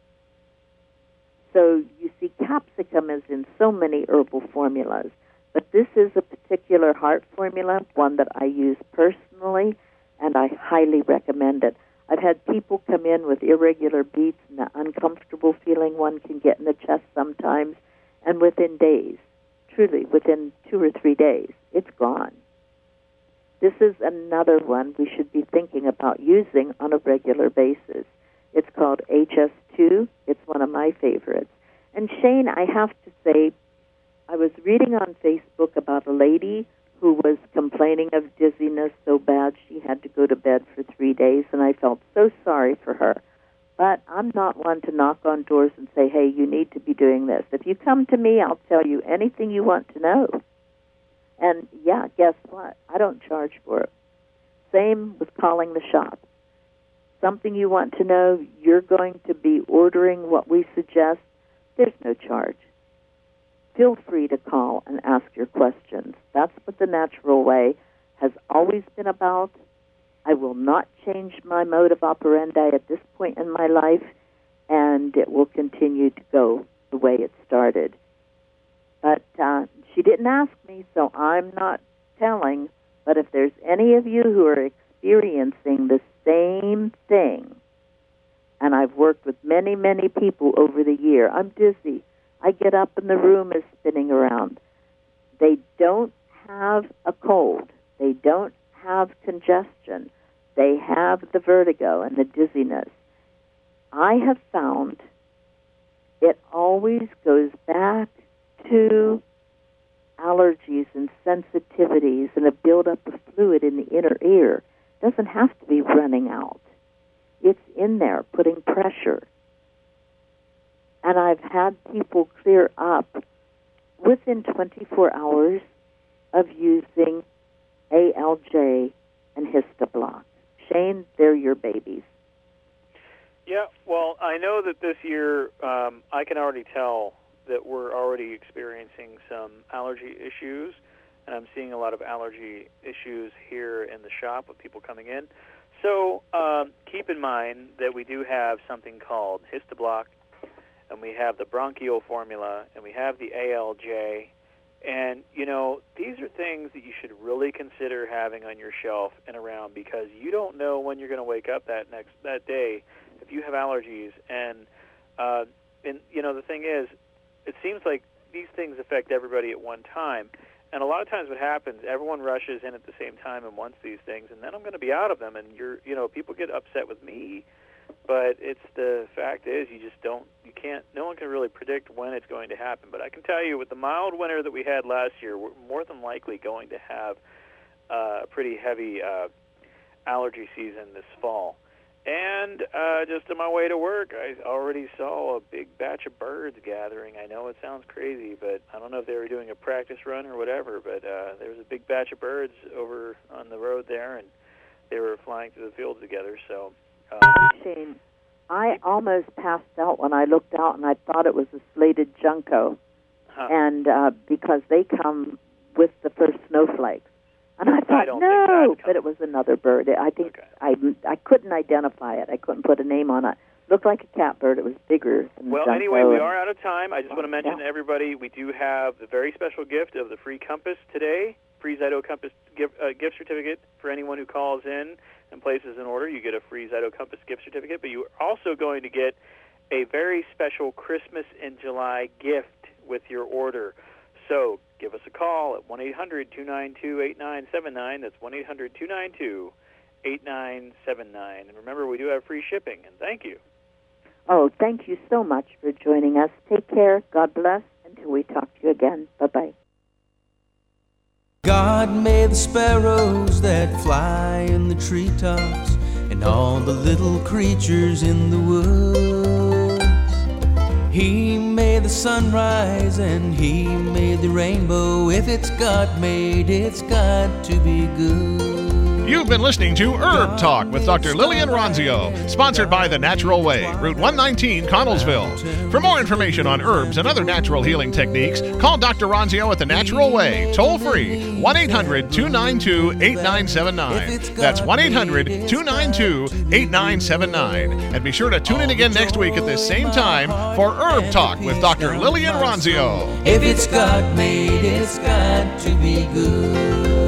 So you see, capsicum is in so many herbal formulas, but this is a particular heart formula, one that I use personally, and I highly recommend it. I've had people come in with irregular beats and the uncomfortable feeling one can get in the chest sometimes, and within days, truly within two or three days, it's gone. This is another one we should be thinking about using on a regular basis. It's called H S two. It's one of my favorites. And Shane, I have to say, I was reading on Facebook about a lady who was complaining of dizziness so bad she had to go to bed for three days, and I felt so sorry for her. But I'm not one to knock on doors and say, hey, you need to be doing this. If you come to me, I'll tell you anything you want to know. And, yeah, guess what? I don't charge for it. Same with calling the shop. Something you want to know, you're going to be ordering what we suggest. There's no charge. Feel free to call and ask your questions. That's what the Natural Way has always been about. I will not change my mode of operandi at this point in my life, and it will continue to go the way it started. But uh, she didn't ask me, so I'm not telling, but if there's any of you who are experiencing the same thing, and I've worked with many, many people over the year, I'm dizzy. I get up and the room is spinning around. They don't have a cold. They don't have congestion. They have the vertigo and the dizziness. I have found it always goes back to allergies and sensitivities and a buildup of fluid in the inner ear. It doesn't have to be running out. It's in there, putting pressure. And I've had people clear up within twenty-four hours of using A L J and Histoblock. Shane, they're your babies. Yeah, well, I know that this year um, I can already tell that we're already experiencing some allergy issues, and I'm seeing a lot of allergy issues here in the shop with people coming in. So um, keep in mind that we do have something called Histoblock, and we have the Bronchial Formula, and we have the A L J. And, you know, these are things that you should really consider having on your shelf and around, because you don't know when you're going to wake up that next that day if you have allergies. And, uh, and, you know, the thing is, it seems like these things affect everybody at one time. And a lot of times what happens, everyone rushes in at the same time and wants these things, and then I'm going to be out of them. And, you're, you know, people get upset with me. But it's the fact is you just don't, you can't, no one can really predict when it's going to happen. But I can tell you with the mild winter that we had last year, we're more than likely going to have uh, a pretty heavy uh, allergy season this fall. And uh, just on my way to work, I already saw a big batch of birds gathering. I know it sounds crazy, but I don't know if they were doing a practice run or whatever, but uh, there was a big batch of birds over on the road there, and they were flying through the fields together, so... Uh, Shane, I almost passed out when I looked out, and I thought it was a slated junco, huh. and uh, because they come with the first snowflakes, and I thought, I don't no, think but it was another bird. I think okay. I I couldn't identify it. I couldn't put a name on it. Looked like a catbird. It was bigger than Well, the junco. anyway, we are out of time. I just want to mention yeah. to everybody we do have the very special gift of the free compass today, free Zyto Compass gift, uh, gift certificate for anyone who calls in and places an order. You get a free Zyto Compass gift certificate, but you're also going to get a very special Christmas in July gift with your order. So give us a call at one eight hundred two nine two eight nine seven nine. That's one eight hundred two nine two eight nine seven nine. And remember, we do have free shipping, and thank you. Oh, thank you so much for joining us. Take care. God bless. Until we talk to you again. Bye-bye. God made the sparrows that fly in the treetops and all the little creatures in the woods. He made the sunrise and he made the rainbow. If it's God made, it's got to be good. You've been listening to Herb Talk with Doctor Lillian Ronzio, sponsored by The Natural Way, Route one nineteen, Connellsville. For more information on herbs and other natural healing techniques, call Doctor Ronzio at The Natural Way, toll free, one eight hundred two nine two eight nine seven nine. That's one eight hundred two nine two eight nine seven nine. And be sure to tune in again next week at this same time for Herb Talk with Doctor Lillian Ronzio. If it's God made, it's got to be good.